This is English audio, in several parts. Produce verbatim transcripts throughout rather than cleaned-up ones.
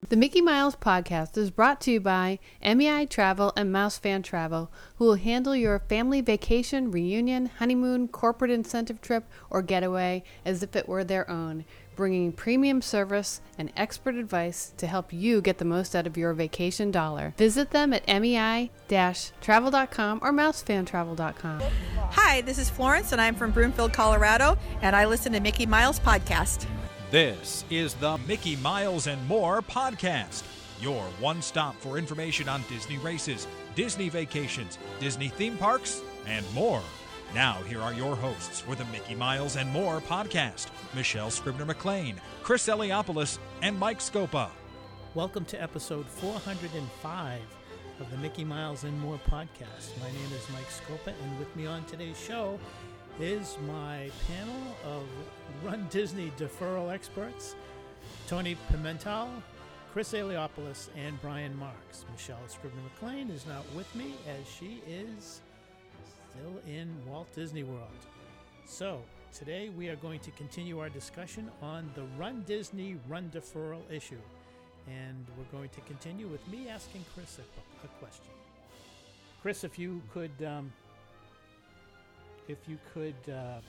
The Mickey Miles podcast is brought to you by M E I Travel and Mouse Fan Travel, who will handle your family vacation, reunion, honeymoon, corporate incentive trip, or getaway as if it were their own, bringing premium service and expert advice to help you get the most out of your vacation dollar. Visit them at M E I travel dot com or mouse fan travel dot com. Hi, this is Florence, and I'm from Broomfield, Colorado, and I listen to Mickey Miles podcast. This is the Mickey Miles and More podcast, your one stop for information on Disney races, Disney vacations, Disney theme parks, and more. Now, here are your hosts for the Mickey Miles and More podcast, Michelle Scribner-McLean, Chris Eliopoulos, and Mike Scopa. Welcome to episode four hundred five of the Mickey Miles and More podcast. My name is Mike Scopa, and with me on today's show is my panel of Run Disney deferral experts, Tony Pimentel, Chris Eliopoulos, and Brian Marks. Michelle Scribner-McLean is not with me as she is still in Walt Disney World. So today we are going to continue our discussion on the Run Disney Run deferral issue. And we're going to continue with me asking Chris a, a question. Chris, if you could... Um, If you could uh,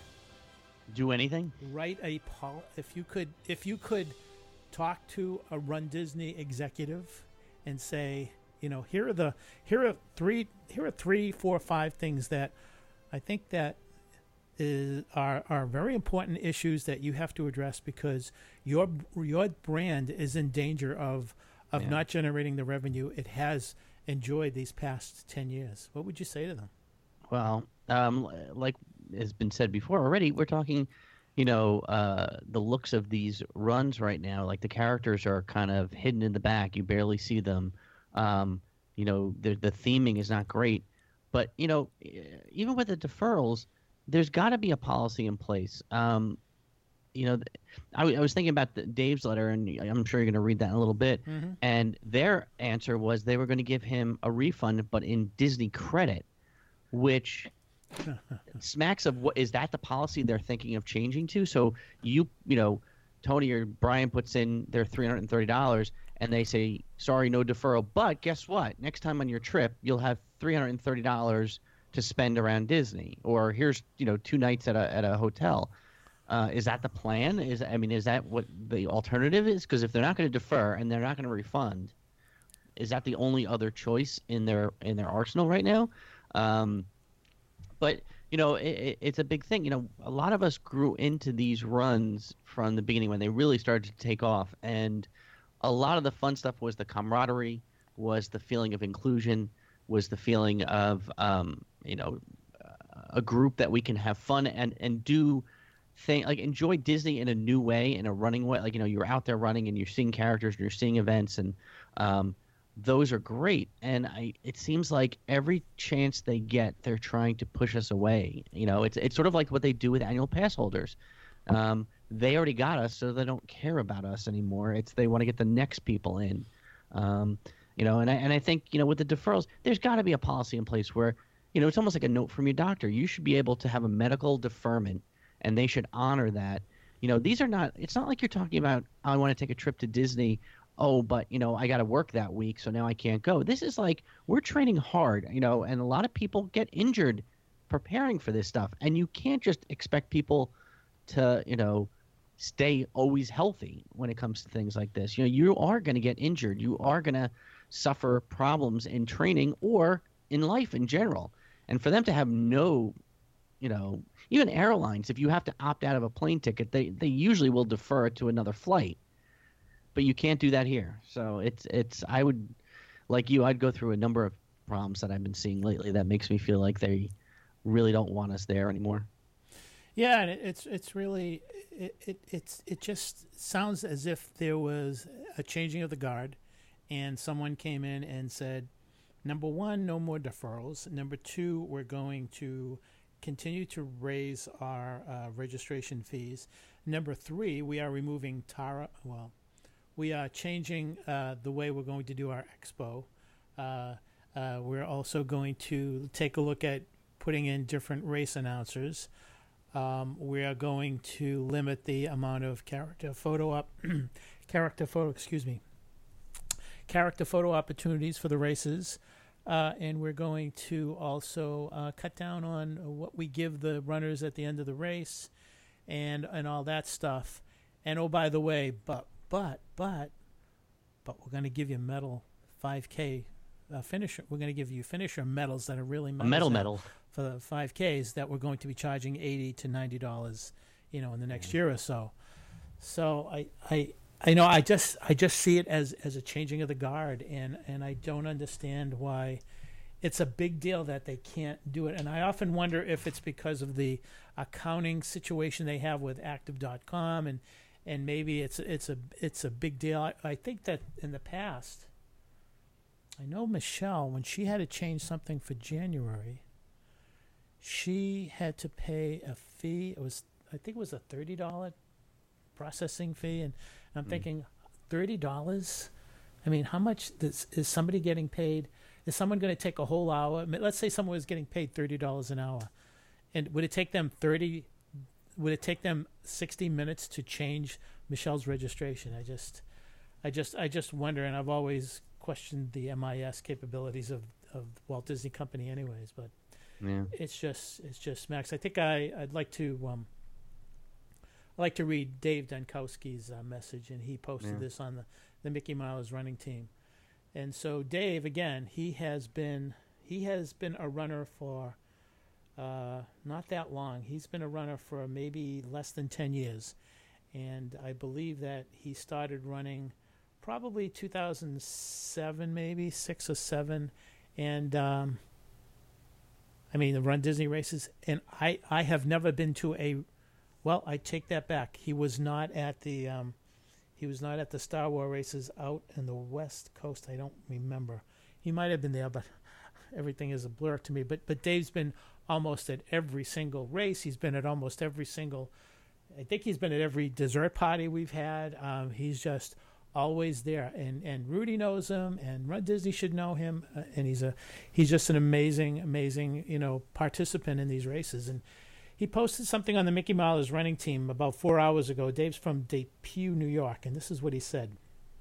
do anything, write a pol- if you could if you could talk to a Run Disney executive and say, you know, here are the here are three here are three, four, five things that I think that is are are very important issues that you have to address because your your brand is in danger of of yeah. not generating the revenue it has enjoyed these past ten years. What would you say to them? Well, um, like has been said before already, we're talking, you know, uh, the looks of these runs right now. Like the characters are kind of hidden in the back; you barely see them. Um, you know, the the theming is not great, but you know, even with the deferrals, there's got to be a policy in place. Um, you know, I, I was thinking about the, Dave's letter, and I'm sure you're going to read that in a little bit. Mm-hmm. And their answer was they were going to give him a refund, but in Disney credit. Which smacks of what is that the policy they're thinking of changing to? So you you know, Tony or Brian puts in their three hundred and thirty dollars, and they say sorry, no deferral. But guess what? Next time on your trip, you'll have three hundred and thirty dollars to spend around Disney, or here's you know two nights at a at a hotel. Uh, is that the plan? Is I mean, is that what the alternative is? Because if they're not going to defer and they're not going to refund, is that the only other choice in their in their arsenal right now? Um, but you know, it, it's a big thing. You know, a lot of us grew into these runs from the beginning when they really started to take off, and a lot of the fun stuff was the camaraderie, was the feeling of inclusion, was the feeling of um, you know, a group that we can have fun and and do thing like enjoy Disney in a new way, in a running way. Like you know, you're out there running and you're seeing characters and you're seeing events and um. Those are great, and I. It seems like every chance they get, they're trying to push us away. You know, it's it's sort of like what they do with annual pass holders. Um, they already got us, so they don't care about us anymore. It's they want to get the next people in. Um, you know, and I and I think you know with the deferrals, there's got to be a policy in place where you know it's almost like a note from your doctor. You should be able to have a medical deferment, and they should honor that. You know, these are not. It's not like you're talking about. I want to take a trip to Disney. Oh, but, you know, I got to work that week, so now I can't go. This is like we're training hard, you know, and a lot of people get injured preparing for this stuff. And you can't just expect people to, you know, stay always healthy when it comes to things like this. You know, you are going to get injured. You are going to suffer problems in training or in life in general. And for them to have no, you know, even airlines, if you have to opt out of a plane ticket, they, they usually will defer it to another flight. But you can't do that here. So it's it's I would like you I'd go through a number of problems that I've been seeing lately that makes me feel like they really don't want us there anymore. Yeah, and it's it's really it, it it's it just sounds as if there was a changing of the guard and someone came in and said, number one, no more deferrals. Number two, we're going to continue to raise our uh, registration fees. Number three, we are removing Tara well We are changing uh, the way we're going to do our expo. Uh, uh, we're also going to take a look at putting in different race announcers. Um, we are going to limit the amount of character photo up, character photo, excuse me, character photo opportunities for the races. Uh, and we're going to also uh, cut down on what we give the runners at the end of the race and and all that stuff. And oh, by the way, but, but, but, but we're going to give you medal five K uh, finisher. We're going to give you finisher medals that are really medals A medal medal. for the five Ks that we're going to be charging eighty to ninety dollars, you know, in the next mm-hmm. year or so. So I, I, I know I just I just see it as, as a changing of the guard, and, and I don't understand why it's a big deal that they can't do it. And I often wonder if it's because of the accounting situation they have with active dot com, and and maybe it's it's a it's a big deal. I, I think that in the past, I know Michelle, when she had to change something for January, she had to pay a fee. It was I think it was a thirty dollar processing fee, and I'm mm. thinking thirty dollars. I mean, how much does, is somebody getting paid? Is someone going to take a whole hour? Let's say someone was getting paid thirty dollars an hour, and would it take them thirty? Would it take them sixty minutes to change Michelle's registration? I just, I just, I just wonder, and I've always questioned the M I S capabilities of, of Walt Disney Company, anyways. But yeah. it's just, it's just Max. I think I, I'd like to, um, I like to read Dave Dankowski's uh, message, and he posted yeah. this on the, the Mickey Miles running team. And so Dave, again, he has been, he has been a runner for. Uh, not that long. He's been a runner for maybe less than ten years. And I believe that he started running probably two thousand seven, maybe six or seven. And, um, I mean, the Run Disney races. And I, I have never been to a, well, I take that back. He was not at the, um, he was not at the Star Wars races out in the West Coast. I don't remember. He might have been there, but everything is a blur to me. But, but Dave's been almost at every single race. He's been at almost every single, I think he's been at every dessert party we've had. Um, he's just always there. And, and Rudy knows him, and Run Disney should know him. Uh, and he's a, he's just an amazing, amazing, you know, participant in these races. And he posted something on the Mickey Miles running team about four hours ago. Dave's from Depew, New York. And this is what he said.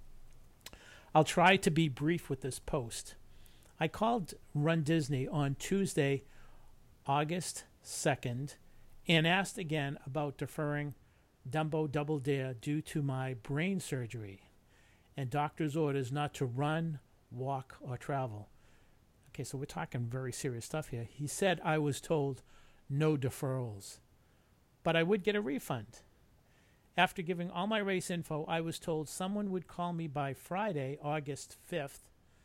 I'll try to be brief with this post. I called Run Disney on Tuesday, August second, and asked again about deferring Dumbo Double Dare due to my brain surgery and doctor's orders not to run, walk, or travel. Okay, so we're talking very serious stuff here. He said I was told no deferrals, but I would get a refund. After giving all my race info, I was told someone would call me by Friday, August fifth,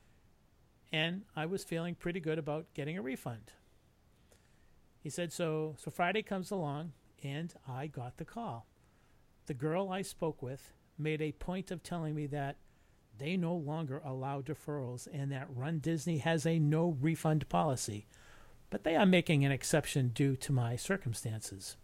and I was feeling pretty good about getting a refund. He said, so so Friday comes along, and I got the call. The girl I spoke with made a point of telling me that they no longer allow deferrals and that Run Disney has a no refund policy, but they are making an exception due to my circumstances.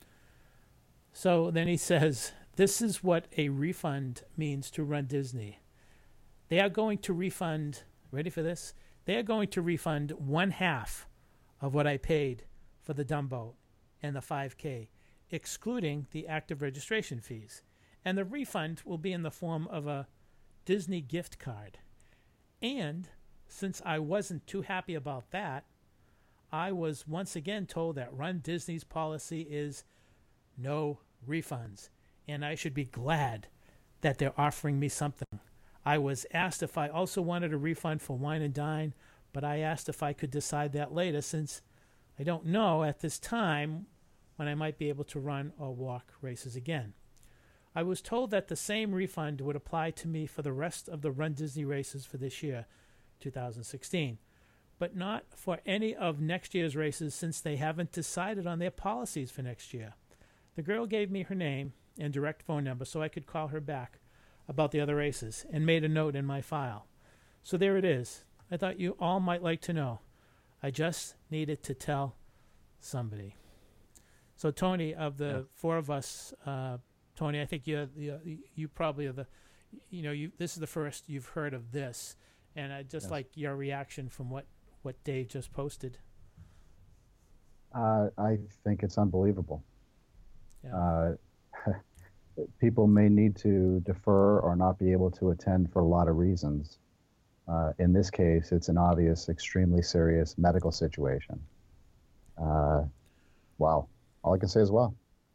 So then he says, this is what a refund means to Run Disney. They are going to refund, ready for this? They are going to refund one half of what I paid for the Dumbo and the five K, excluding the active registration fees. And the refund will be in the form of a Disney gift card. And since I wasn't too happy about that, I was once again told that Run Disney's policy is no refunds. And I should be glad that they're offering me something. I was asked if I also wanted a refund for Wine and Dine, but I asked if I could decide that later, since I don't know at this time when I might be able to run or walk races again. I was told that the same refund would apply to me for the rest of the Run Disney races for this year, two thousand sixteen, but not for any of next year's races since they haven't decided on their policies for next year. The girl gave me her name and direct phone number so I could call her back about the other races and made a note in my file. So there it is. I thought you all might like to know. I just needed to tell somebody. So Tony, of the yeah. four of us, uh, Tony, I think you you you probably are the, you know, you this is the first you've heard of this, and I just yes. like your reaction from what what Dave just posted. Uh, I think it's unbelievable. Yeah. Uh, people may need to defer or not be able to attend for a lot of reasons. Uh, in this case, it's an obvious, extremely serious medical situation. Uh, wow. All I can say is wow.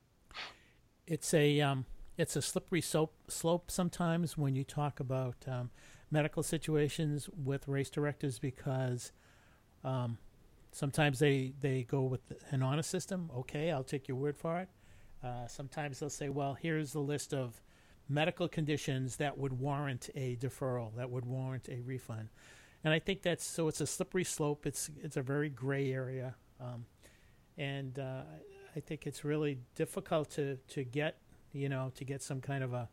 It's a um, it's a slippery slope, slope sometimes when you talk about um, medical situations with race directors because um, sometimes they, they go with an honor system. Okay, I'll take your word for it. Uh, sometimes they'll say, well, here's the list of medical conditions that would warrant a deferral, that would warrant a refund. And I think that's, so it's a slippery slope. It's it's a very gray area. Um, and uh, I think it's really difficult to, to get, you know, to get some kind of a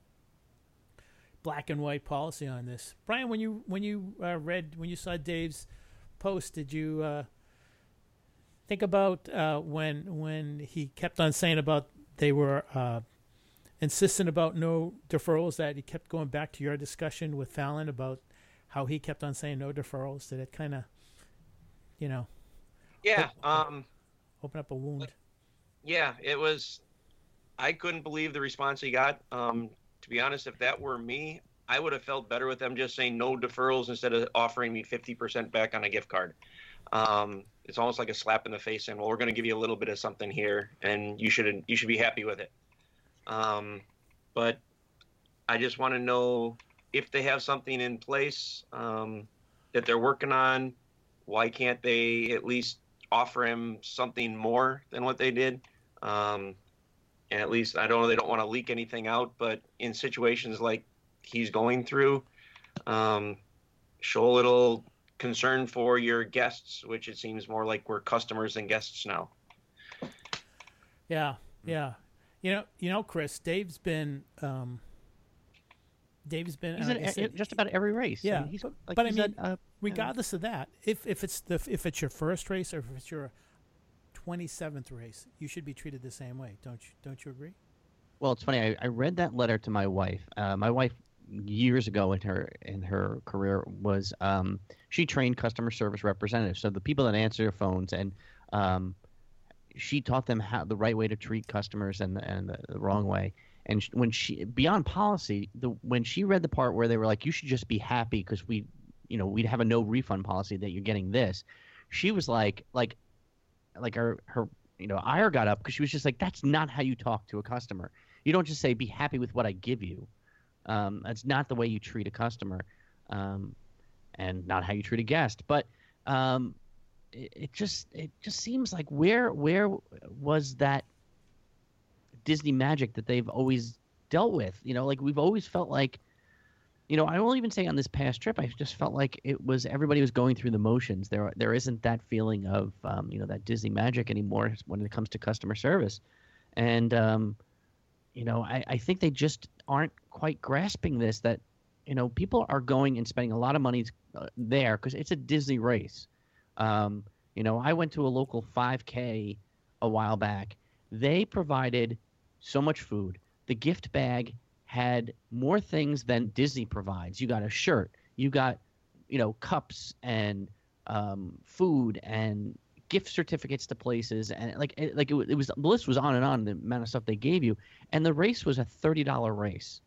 black and white policy on this. Brian, when you when you uh, read, when you saw Dave's post, did you uh, think about uh, when when he kept on saying about they were uh, insistent about no deferrals, that he kept going back to your discussion with Fallon about how he kept on saying no deferrals? Did it kind of, you know, yeah, open, um, open up a wound? Yeah, it was. I couldn't believe the response he got. Um, to be honest, if that were me, I would have felt better with them just saying no deferrals instead of offering me fifty percent back on a gift card. Um, it's almost like a slap in the face saying, well, we're going to give you a little bit of something here, and you should you should be happy with it. Um, but I just want to know if they have something in place um, that they're working on. Why can't they at least offer him something more than what they did? Um, and at least, I don't know, they don't want to leak anything out, but in situations like he's going through, um, show a little concern for your guests, which it seems more like we're customers than guests now. Yeah, yeah. You know, you know, Chris, Dave's been, um, Dave's been He's uh, in said, just about every race. Yeah, I mean, he's, but, like but I he's mean, at, uh, regardless of that, if if it's the if it's your first race or if it's your twenty-seventh race, you should be treated the same way. Don't you? Don't you agree? Well, it's funny. I, I read that letter to my wife. Uh, my wife, years ago in her in her career, was um, she trained customer service representatives. So the people that answer your phones, and um, she taught them how the right way to treat customers and the, and the, the wrong way. And sh- when she beyond policy, the when she read the part where they were like, "You should just be happy because we, you know, we'd have a no refund policy that you're getting this," she was like, like, like her her you know ire got up because she was just like, "That's not how you talk to a customer. You don't just say be happy with what I give you. Um, that's not the way you treat a customer, um, and not how you treat a guest." But um, it, it just it just seems like where where was that Disney magic that they've always dealt with? You know, like we've always felt like, you know, I won't even say on this past trip, I just felt like it was everybody was going through the motions. There there isn't that feeling of um, you know, that Disney magic anymore when it comes to customer service, and um, you know, I, I think they just aren't quite grasping this, that, you know, people are going and spending a lot of money uh, there because it's a Disney race. Um, you know, I went to a local five K a while back. They provided so much food. The gift bag had more things than Disney provides. You got a shirt. You got, you know, cups and um, food and gift certificates to places, and like it, like it, it was the list was on and on, the amount of stuff they gave you. And the race was a thirty dollar race,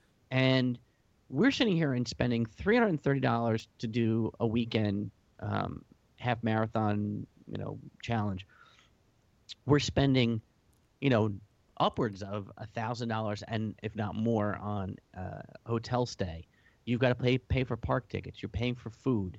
and we're sitting here and spending three hundred thirty dollars to do a weekend um, half marathon, you know, challenge. We're spending, you know, upwards of a thousand dollars and if not more on uh, hotel stay. You've got to pay pay for park tickets. You're paying for food,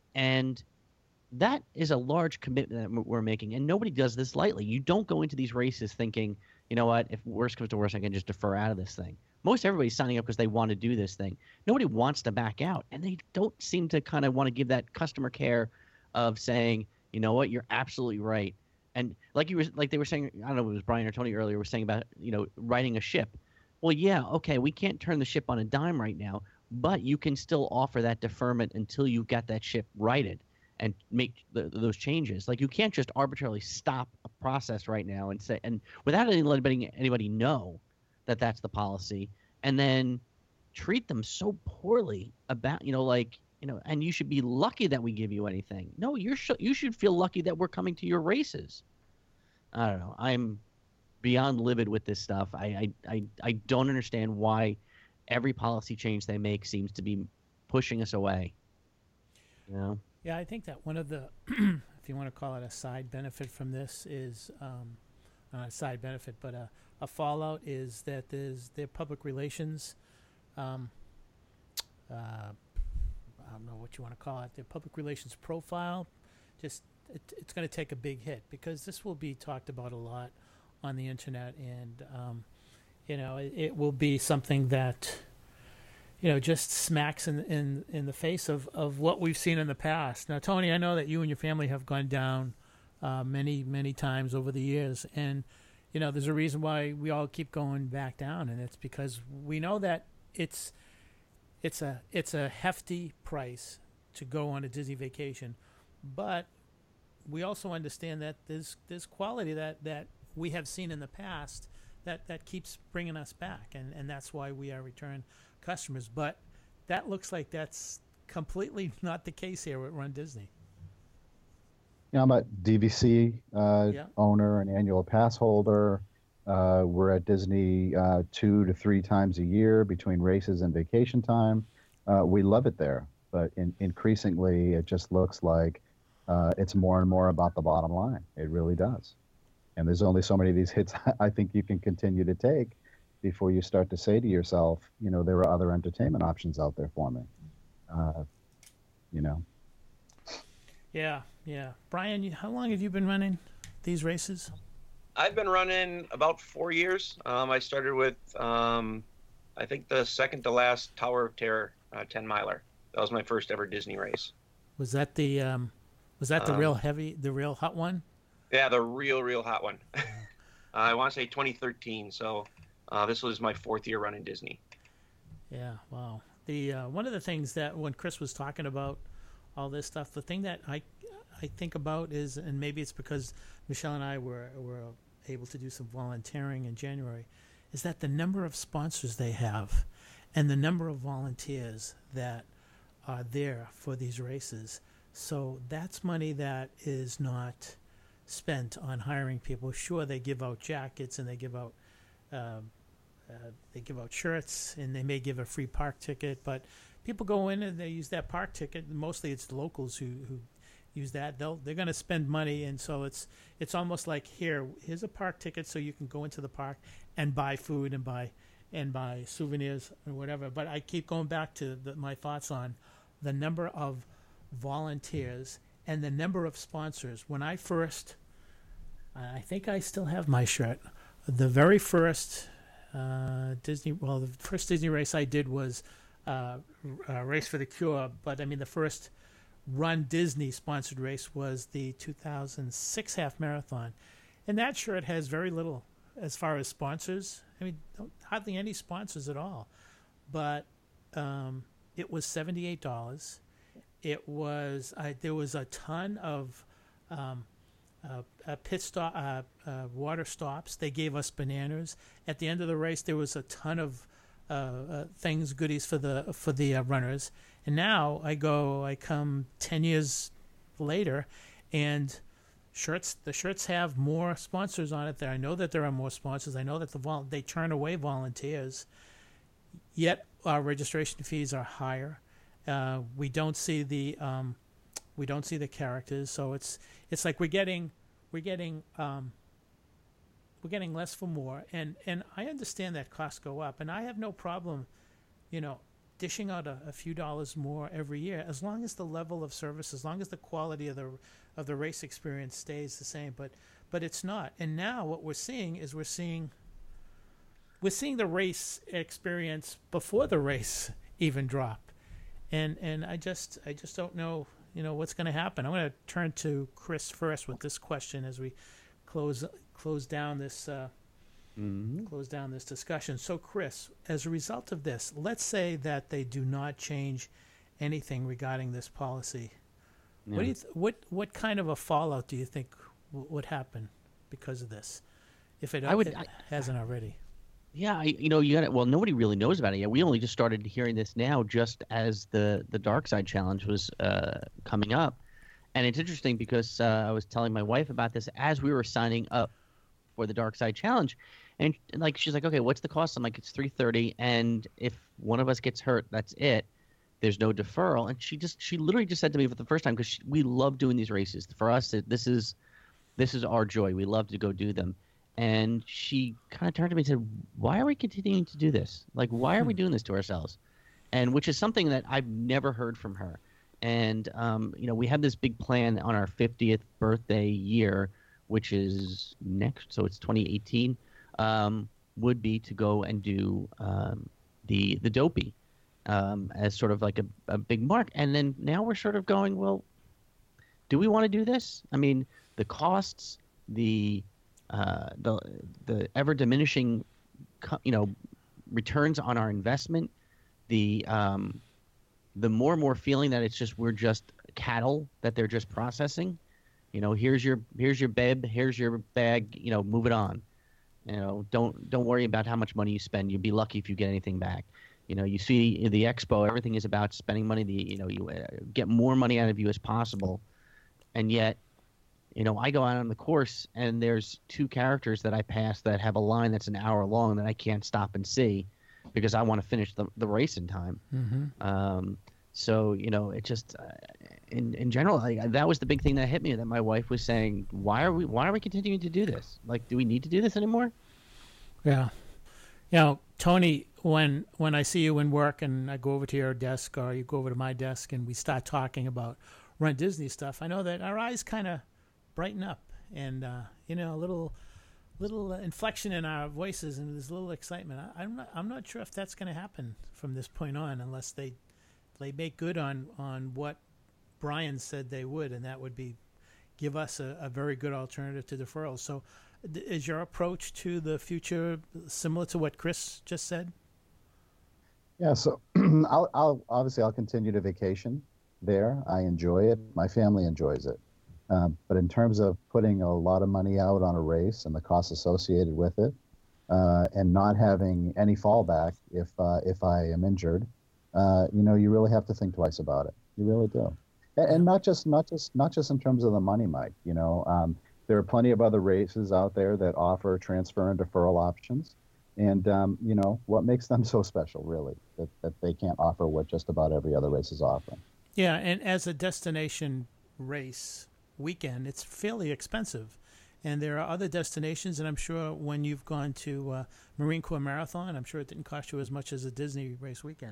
and that is a large commitment that we're making, and nobody does this lightly. You don't go into these races thinking, you know what, if worse comes to worse, I can just defer out of this thing. Most everybody's signing up because they want to do this thing. Nobody wants to back out, and they don't seem to kind of want to give that customer care of saying, you know what, you're absolutely right. And like you were, like they were saying, I don't know if it was Brian or Tony earlier, was saying about, you know, riding a ship. Well, yeah, okay, we can't turn the ship on a dime right now, but you can still offer that deferment until you got that ship righted and make the, those changes. Like, you can't just arbitrarily stop a process right now and say, and without any letting anybody know that that's the policy, and then treat them so poorly about, you know, like, you know, and you should be lucky that we give you anything. No, you're sh- you should feel lucky that we're coming to your races. I don't know. I'm beyond livid with this stuff. I I I, I don't understand why every policy change they make seems to be pushing us away. Yeah. Yeah, I think that one of the, if you want to call it a side benefit from this, is um, not a side benefit, but a, a fallout is that there's their public relations. Um, uh, I don't know what you want to call it. Their public relations profile, just it, it's going to take a big hit because this will be talked about a lot on the internet, and um, you know, it, it will be something that, you know, just smacks in in, in the face of, of what we've seen in the past. Now, Tony, I know that you and your family have gone down uh, many, many times over the years. And, you know, there's a reason why we all keep going back down, and it's because we know that it's it's a it's a hefty price to go on a Disney vacation. But we also understand that there's there's quality that, that we have seen in the past that, that keeps bringing us back, and, and that's why we are return customers. But that looks like that's completely not the case here at Run Disney. Yeah, I'm a D V C uh, Yeah. owner, an annual pass holder. Uh, we're at Disney uh, two to three times a year between races and vacation time. Uh, we love it there, but in, increasingly it just looks like uh, it's more and more about the bottom line. It really does. And there's only so many of these hits I think you can continue to take before you start to say to yourself, you know, there are other entertainment options out there for me. Uh, you know. Yeah, yeah. Brian, you, how long have you been running these races? I've been running about four years. Um, I started with, um, I think, the second to last Tower of Terror uh, ten miler. That was my first ever Disney race. Was that the um, was that the Um, real heavy, the real hot one? Yeah, the real, real hot one. uh, I want to say twenty thirteen. So uh, this was my fourth year running Disney. Yeah, wow. The uh, one of the things that when Chris was talking about all this stuff, the thing that I I think about is, and maybe it's because Michelle and I were were able to do some volunteering in January, is that the number of sponsors they have, and the number of volunteers that are there for these races. So that's money that is not spent on hiring people. Sure, they give out jackets and they give out um, uh, they give out shirts and they may give a free park ticket, but people go in and they use that park ticket. Mostly it's locals who, who use that. They'll they're going to spend money, and so it's it's almost like here here's a park ticket so you can go into the park and buy food and buy and buy souvenirs and whatever. But I keep going back to the, my thoughts on the number of volunteers and the number of sponsors. When I first, I think I still have my shirt. The very first uh, Disney, well, the first Disney race I did was uh, uh, Race for the Cure. But I mean, the first Run Disney sponsored race was the two thousand six half marathon, and that shirt has very little as far as sponsors. I mean, don't, hardly any sponsors at all. But um, it was seventy-eight dollars. It was I, there was a ton of um, uh, uh, pit stop, uh, uh, water stops. They gave us bananas at the end of the race. There was a ton of uh, uh, things, goodies for the for the uh, runners. And now I go, I come ten years later, and shirts. The shirts have more sponsors on it. There, I know that there are more sponsors. I know that the vol- they turn away volunteers. Yet our registration fees are higher. Uh, we don't see the um, we don't see the characters, so it's it's like we're getting we're getting um, we're getting less for more, and and I understand that costs go up, and I have no problem, you know, dishing out a, a few dollars more every year as long as the level of service, as long as the quality of the of the race experience stays the same. But but it's not, and now what we're seeing is we're seeing we're seeing the race experience before the race even drop. And and I just I just don't know, you know, what's going to happen. I'm going to turn to Chris first with this question as we close close down this uh, Mm-hmm. close down this discussion. So, Chris, as a result of this, let's say that they do not change anything regarding this policy. Yeah. What do you th- what what kind of a fallout do you think w- would happen because of this, if it, I would- it I- hasn't already? Yeah, I, you know, you got it. Well, nobody really knows about it yet. We only just started hearing this now, just as the the Dark Side Challenge was uh, coming up, and it's interesting because uh, I was telling my wife about this as we were signing up for the Dark Side Challenge, and like she's like, "Okay, what's the cost?" I'm like, "It's three thirty, and if one of us gets hurt, that's it." there's no deferral. And she just she literally just said to me for the first time, because we love doing these races. For us, it, this is this is our joy. We love to go do them. And she kind of turned to me and said, why are we continuing to do this? Like, why are we doing this to ourselves? And which is something that I've never heard from her. And, um, you know, we have this big plan on our fiftieth birthday year, which is next, so it's twenty eighteen, um, would be to go and do um, the the Dopey um, as sort of like a, a big mark. And then now we're sort of going, well, do we want to do this? I mean, the costs, the uh, the the ever diminishing, you know, returns on our investment, the um, the more and more feeling that it's just we're just cattle that they're just processing. You know, here's your here's your bib, here's your bag. You know, move it on. You know, don't don't worry about how much money you spend. You'll be lucky if you get anything back. You know, you see the expo, everything is about spending money. The you know you uh, get more money out of you as possible, and yet. You know, I go out on the course and there's two characters that I pass that have a line that's an hour long that I can't stop and see because I want to finish the, the race in time. Mm-hmm. Um, so, you know, it just, uh, in in general, like, that was the big thing that hit me, that my wife was saying, why are we, why are we continuing to do this? Like, do we need to do this anymore? Yeah. You know, Tony, when, when I see you in work and I go over to your desk or you go over to my desk and we start talking about Run Disney stuff, I know that our eyes kind of brighten up, and uh, you know, a little, little inflection in our voices, and there's a little excitement. I, I'm not, I'm not sure if that's going to happen from this point on, unless they, they make good on, on what Brian said they would, and that would be, give us a, a very good alternative to deferrals. So, th- is your approach to the future similar to what Chris just said? Yeah. So, I'll, I'll obviously I'll continue to vacation there. I enjoy it. My family enjoys it. Um, but in terms of putting a lot of money out on a race and the costs associated with it, uh, and not having any fallback if uh, if I am injured, uh, you know, you really have to think twice about it. You really do, and, and not just not just not just in terms of the money, Mike. You know, um, there are plenty of other races out there that offer transfer and deferral options, and um, you know, what makes them so special, really, that that they can't offer what just about every other race is offering. Yeah, and as a destination race weekend, it's fairly expensive, and there are other destinations, and I'm sure when you've gone to uh, Marine Corps Marathon, I'm sure it didn't cost you as much as a Disney race weekend.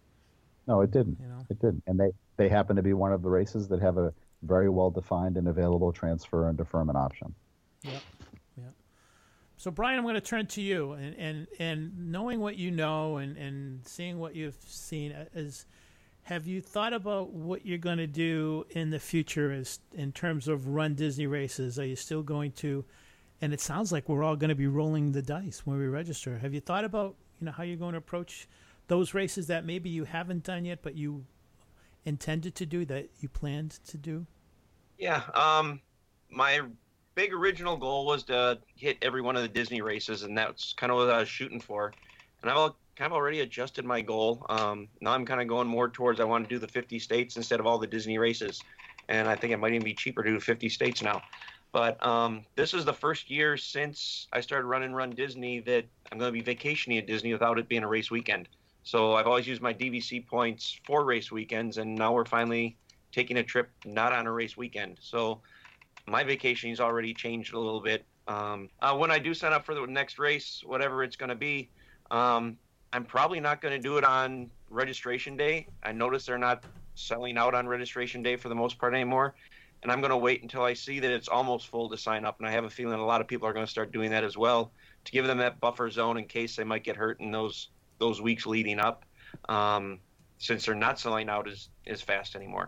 No, it didn't. You know? It didn't, and they they happen to be one of the races that have a very well defined and available transfer and deferment option. Yep, yep. So Brian, I'm going to turn to you, and and, and knowing what you know and, and seeing what you've seen, is have you thought about what you're going to do in the future as in terms of Run Disney races? Are you still going to, and it sounds like we're all going to be rolling the dice when we register. Have you thought about, you know, how you're going to approach those races that maybe you haven't done yet, but you intended to do, that you planned to do? Yeah. Um, my big original goal was to hit every one of the Disney races, and that's kind of what I was shooting for. And I've all, kind of already adjusted my goal. Um, now I'm kind of going more towards I want to do the fifty states instead of all the Disney races. And I think it might even be cheaper to do fifty states now. But um, this is the first year since I started running Run Disney that I'm going to be vacationing at Disney without it being a race weekend. So I've always used my D V C points for race weekends, and now we're finally taking a trip not on a race weekend. So my vacationing's already changed a little bit. Um, uh, when I do sign up for the next race, whatever it's going to be, um, I'm probably not going to do it on registration day. I notice they're not selling out on registration day for the most part anymore. And I'm going to wait until I see that it's almost full to sign up. And I have a feeling a lot of people are going to start doing that as well, to give them that buffer zone in case they might get hurt in those those weeks leading up, um, since they're not selling out as, as fast anymore.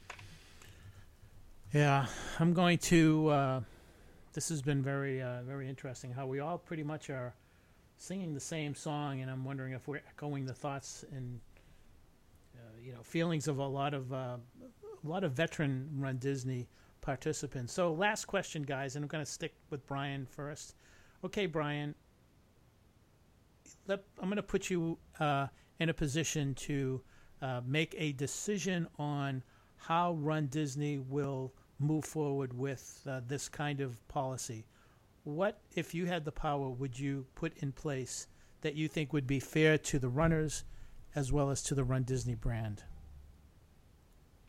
Yeah, I'm going to, uh, this has been very, uh, very interesting how we all pretty much are singing the same song, and I'm wondering if we're echoing the thoughts and uh, you know, feelings of a lot of uh, a lot of veteran Run Disney participants. So last question, guys, and I'm going to stick with Brian first. Okay, Brian, let, I'm going to put you uh, in a position to uh, make a decision on how Run Disney will move forward with uh, this kind of policy. What, if you had the power, would you put in place that you think would be fair to the runners as well as to the Run Disney brand?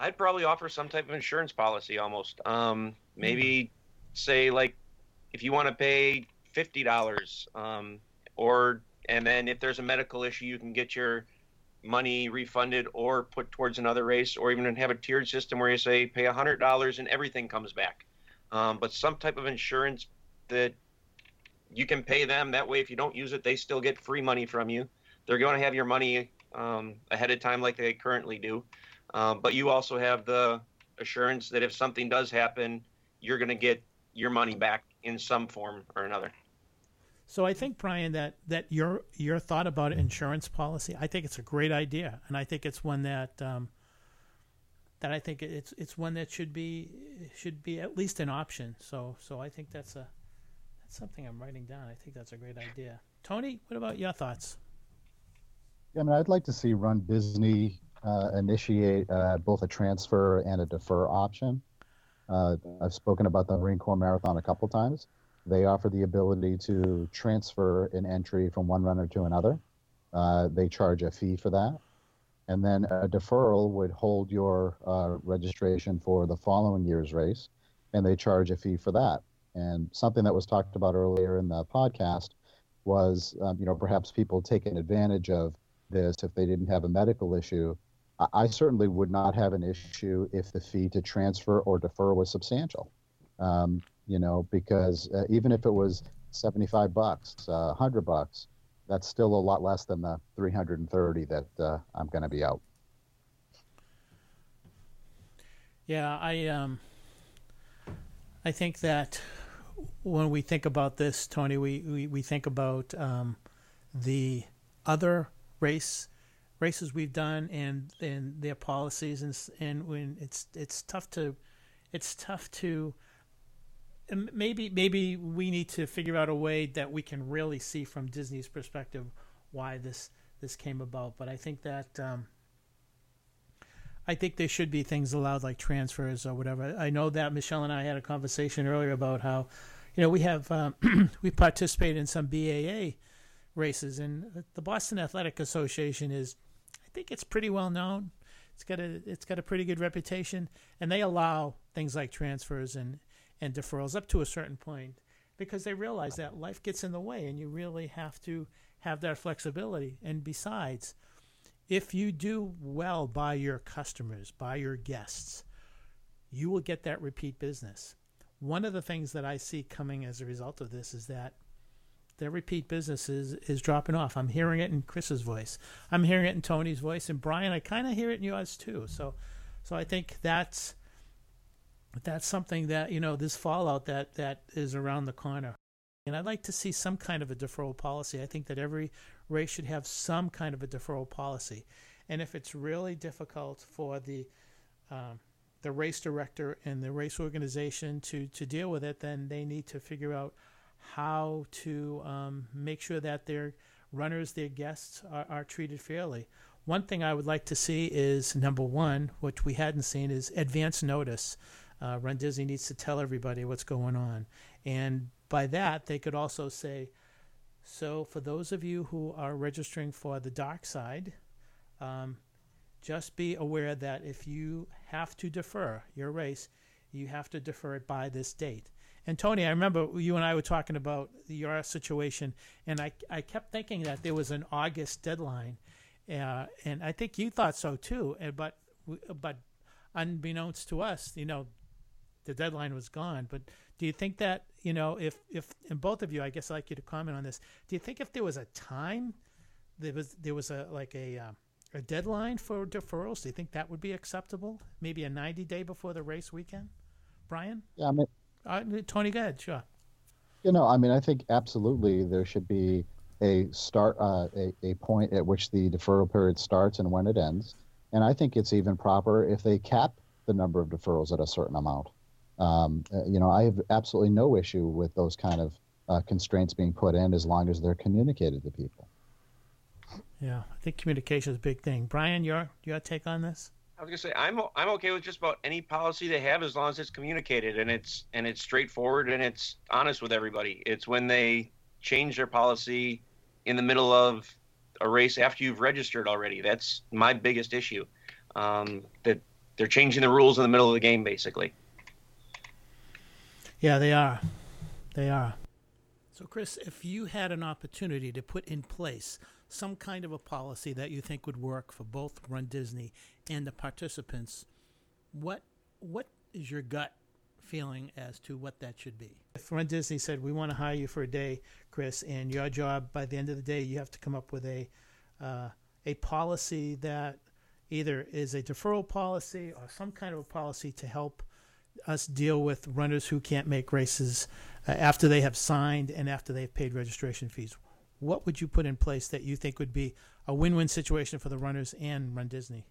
I'd probably offer some type of insurance policy almost. Um, maybe say like if you want to pay fifty dollars, um, or and then if there's a medical issue, you can get your money refunded or put towards another race, or even have a tiered system where you say pay one hundred dollars and everything comes back. Um, but some type of insurance that you can pay them. That way, if you don't use it, they still get free money from you. They're going to have your money um, ahead of time like they currently do. Um, but you also have the assurance that if something does happen, you're going to get your money back in some form or another. So I think, Brian, that, that your your thought about insurance policy, I think it's a great idea, and I think it's one that um, that I think it's it's one that should be should be at least an option. So so I think that's a that's something I'm writing down. I think that's a great idea. Tony, what about your thoughts? Yeah, I mean, I'd like to see Run Disney uh, initiate uh, both a transfer and a defer option. Uh, I've spoken about the Marine Corps Marathon a couple times. They offer the ability to transfer an entry from one runner to another. Uh, they charge a fee for that. And then a deferral would hold your uh, registration for the following year's race, and they charge a fee for that. And something that was talked about earlier in the podcast was, um, you know, perhaps people taking advantage of this if they didn't have a medical issue. I, I certainly would not have an issue if the fee to transfer or defer was substantial. Um, you know, because uh, even if it was seventy-five bucks, uh, one hundred bucks, that's still a lot less than the three hundred thirty that uh, I'm going to be out. Yeah, I um, I think that when we think about this, Tony, we, we, we think about um, the other race races we've done and and their policies, and and when it's it's tough to it's tough to maybe maybe we need to figure out a way that we can really see from Disney's perspective why this this came about. But I think that um, I think there should be things allowed like transfers or whatever. I know that Michelle and I had a conversation earlier about how, you know, we have um, we participate in some B A A races, and the Boston Athletic Association is, I think it's pretty well known. It's got a it's got a pretty good reputation, and they allow things like transfers and and deferrals up to a certain point because they realize that life gets in the way and you really have to have that flexibility. And besides, if you do well by your customers, by your guests, you will get that repeat business. One of the things that I see coming as a result of this is that their repeat business is, is dropping off. I'm hearing it in Chris's voice. I'm hearing it in Tony's voice. And Brian, I kind of hear it in yours too. So so I think that's that's something that, you know, this fallout that, that is around the corner. And I'd like to see some kind of a deferral policy. I think that every race should have some kind of a deferral policy. And if it's really difficult for the um, the race director and the race organization to, to deal with it, then they need to figure out how to um, make sure that their runners, their guests, are, are treated fairly. One thing I would like to see is, number one, which we hadn't seen, is advance notice. Uh, Run Disney needs to tell everybody what's going on. And by that, they could also say, so for those of you who are registering for the dark side, um, just be aware that if you have to defer your race, you have to defer it by this date. And Tony, I remember you and I were talking about your situation, and I, I kept thinking that there was an August deadline, uh, and I think you thought so too. And, but but unbeknownst to us, you know, the deadline was gone. But do you think that, you know, if, if and both of you, I guess I'd like you to comment on this. Do you think if there was a time, there was there was a like a uh, a deadline for deferrals, do you think that would be acceptable? Maybe a ninety day before the race weekend, Brian? Yeah, I mean. Uh, Tony, go ahead, sure. You know, I mean, I think absolutely there should be a start, uh, a, a point at which the deferral period starts and when it ends. And I think it's even proper if they cap the number of deferrals at a certain amount. Um, uh, you know, I have absolutely no issue with those kind of uh, constraints being put in as long as they're communicated to people. Yeah, I think communication is a big thing. Brian, your your take on this? I was gonna say I'm I'm okay with just about any policy they have as long as it's communicated and it's and it's straightforward and it's honest with everybody. It's when they change their policy in the middle of a race after you've registered already. That's my biggest issue. Um, that they're changing the rules in the middle of the game, basically. Yeah, they are. They are. So, Chris, if you had an opportunity to put in place some kind of a policy that you think would work for both Run Disney and the participants, what what is your gut feeling as to what that should be? If Run Disney said, we want to hire you for a day, Chris, and your job, by the end of the day, you have to come up with a uh, a policy that either is a deferral policy or some kind of a policy to help us deal with runners who can't make races uh, after they have signed and after they've paid registration fees. What would you put in place that you think would be a win-win situation for the runners and Run Disney?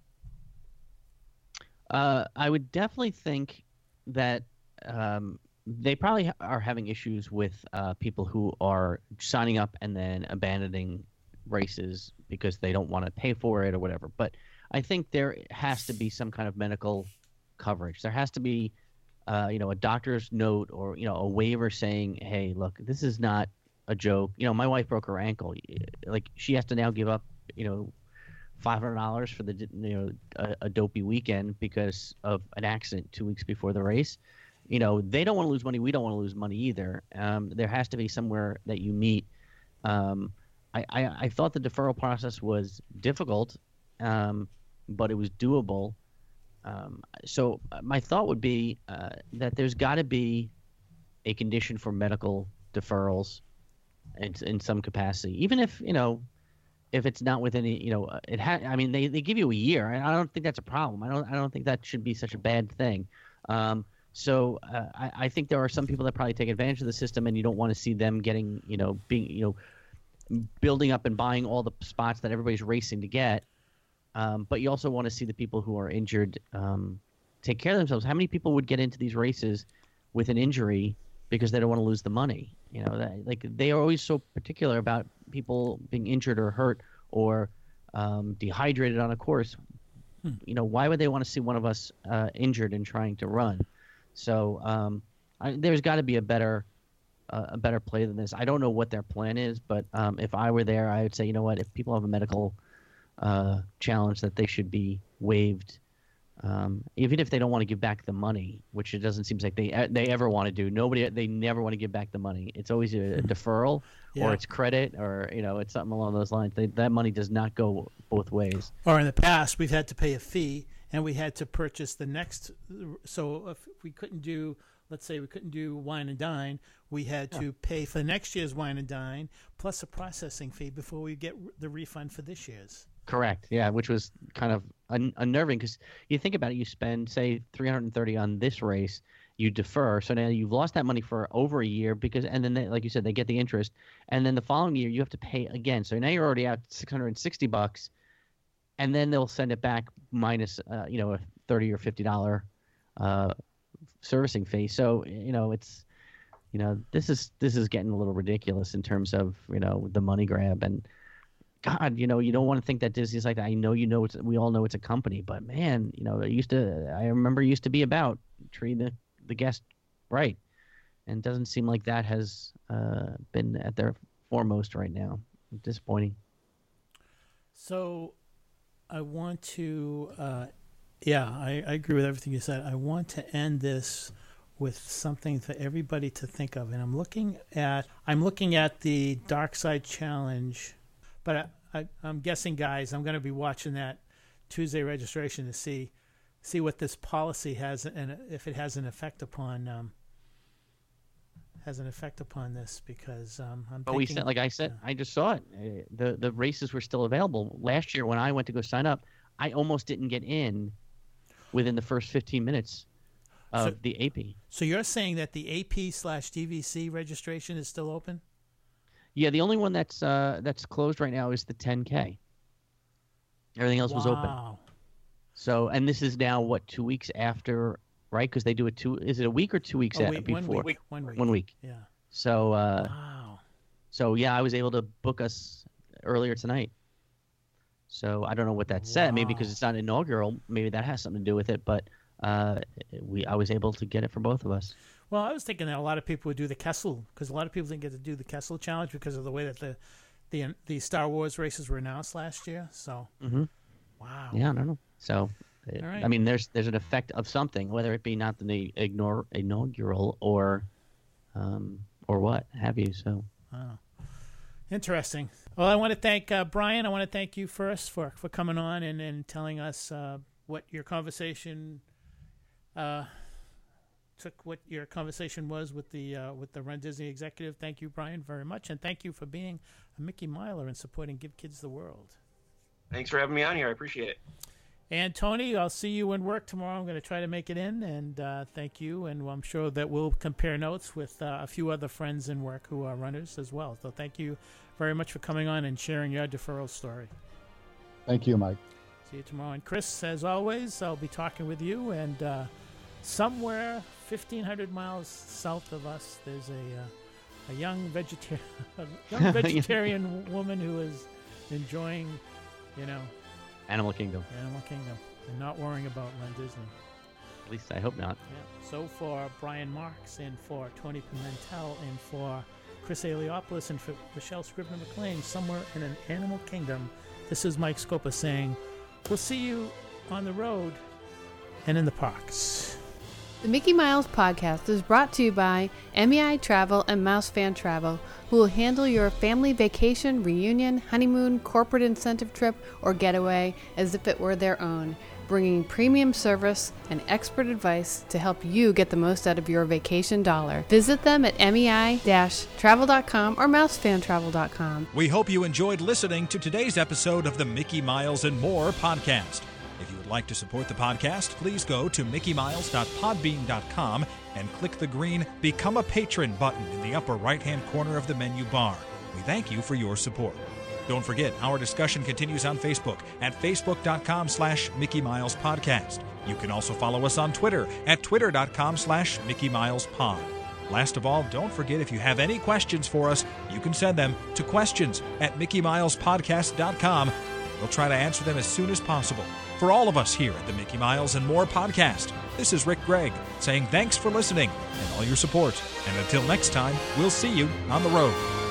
Uh, I would definitely think that um, they probably ha- are having issues with uh, people who are signing up and then abandoning races because they don't want to pay for it or whatever. But I think there has to be some kind of medical coverage. There has to be, uh, you know, a doctor's note or, you know, a waiver saying, hey, look, this is not a joke. You know, my wife broke her ankle. Like, she has to now give up, you know, five hundred dollars for the, you know, a, a dopey weekend because of an accident two weeks before the race. You know, they don't want to lose money. We don't want to lose money either. Um, there has to be somewhere that you meet. Um, I, I, I thought the deferral process was difficult, um, but it was doable. Um, so my thought would be uh, that there's got to be a condition for medical deferrals in, in some capacity, even if, you know, if it's not within, you know, it ha- I mean, they, they give you a year, and I don't think that's a problem. I don't I don't think that should be such a bad thing. Um, so uh, I, I think there are some people that probably take advantage of the system, and you don't want to see them getting, you know, being, you know, building up and buying all the spots that everybody's racing to get. Um, but you also want to see the people who are injured um, take care of themselves. How many people would get into these races with an injury because they don't want to lose the money? You know, that, like, they are always so particular about people being injured or hurt or um, dehydrated on a course. Hmm. You know, why would they want to see one of us uh, injured and trying to run? So um, I, there's got to be a better uh, a better play than this. I don't know what their plan is, but um, if I were there, I would say, you know what, if people have a medical uh, challenge, that they should be waived. Um, even if they don't want to give back the money, which it doesn't seem like they they ever want to do. Nobody, they never want to give back the money. It's always a, a deferral, yeah. or it's credit, or, you know, it's something along those lines. They, that money does not go both ways. Or in the past, we've had to pay a fee, and we had to purchase the next. So if we couldn't do, let's say we couldn't do Wine and Dine, we had yeah. to pay for next year's Wine and Dine plus a processing fee before we get the refund for this year's. Correct. Yeah, which was kind of un- unnerving because you think about it. You spend, say, three hundred thirty on this race, you defer, so now you've lost that money for over a year because, and then they, like you said, they get the interest, and then the following year you have to pay again. So now you're already out six hundred sixty bucks, and then they'll send it back minus, uh, you know, a thirty or fifty dollar uh, servicing fee. So, you know, it's, you know, this is this is getting a little ridiculous in terms of, you know, the money grab. And God, you know, you don't want to think that Disney's like that. I know, you know, it's, we all know it's a company, but man, you know, it used to, I remember it used to be about treating the, the guest right. And it doesn't seem like that has uh, been at their foremost right now. Disappointing. So I want to, uh, yeah, I, I agree with everything you said. I want to end this with something for everybody to think of. And I'm looking at, I'm looking at the Dark Side Challenge. But I, I, I'm guessing, guys, I'm going to be watching that Tuesday registration to see see what this policy has and if it has an effect upon um, has an effect upon this. Because um, I'm. But we said, like I said, yeah. I just saw it. the The races were still available last year when I went to go sign up. I almost didn't get in within the first fifteen minutes of so, the A P. So you're saying that the A P slash D V C registration is still open? Yeah, the only one that's uh, that's closed right now is the ten K. Everything else wow. was open. So, and this is now what, two weeks after, right? Because they do it two. Is it a week or two weeks a after, week, before? One week. One week. One week. Yeah. So. Uh, wow. So yeah, I was able to book us earlier tonight. So I don't know what that said. Wow. Maybe because it's not inaugural. Maybe that has something to do with it. But uh, we, I was able to get it for both of us. Well, I was thinking that a lot of people would do the Kessel because a lot of people didn't get to do the Kessel Challenge because of the way that the the the Star Wars races were announced last year. So, mm-hmm. wow. Yeah, I don't know. So, It, All right. I mean, there's there's an effect of something, whether it be not the ignore inaugural or um, or what have you. So. Wow. Interesting. Well, I want to thank uh, Brian. I want to thank you first for, for coming on and, and telling us uh, what your conversation uh, took, what your conversation was with the uh, with the Run Disney executive. Thank you, Brian, very much, and thank you for being a Mickey Miler and supporting Give Kids the World. Thanks for having me on here. I appreciate it. And Tony, I'll see you in work tomorrow. I'm going to try to make it in, and uh, thank you. And I'm sure that we'll compare notes with uh, a few other friends in work who are runners as well. So thank you very much for coming on and sharing your deferral story. Thank you, Mike. See you tomorrow. And Chris, as always, I'll be talking with you. And uh, somewhere fifteen hundred miles south of us, there's a uh, a young vegetarian, a young vegetarian woman who is enjoying, you know, Animal Kingdom. Animal Kingdom, and not worrying about Run Disney. At least I hope not. Yeah. So for Brian Marks and for Tony Pimentel and for Chris Eliopoulos and for Michelle Scribner McLean, somewhere in an Animal Kingdom, this is Mike Scopa saying, we'll see you on the road and in the parks. The Mickey Miles podcast is brought to you by M E I Travel and Mouse Fan Travel, who will handle your family vacation, reunion, honeymoon, corporate incentive trip, or getaway as if it were their own, bringing premium service and expert advice to help you get the most out of your vacation dollar. Visit them at M E I travel dot com or mouse fan travel dot com. We hope you enjoyed listening to today's episode of the Mickey Miles and More podcast. If you would like to support the podcast, please go to mickey miles dot podbean dot com and click the green Become a Patron button in the upper right-hand corner of the menu bar. We thank you for your support. Don't forget, our discussion continues on Facebook at facebook dot com slash Mickey Miles Podcast. You can also follow us on Twitter at twitter dot com slash Mickey Miles Pod. Last of all, don't forget, if you have any questions for us, you can send them to questions at mickey miles podcast dot com. We'll try to answer them as soon as possible. For all of us here at the Mickey Miles and More podcast, this is Rick Gregg saying thanks for listening and all your support. And until next time, we'll see you on the road.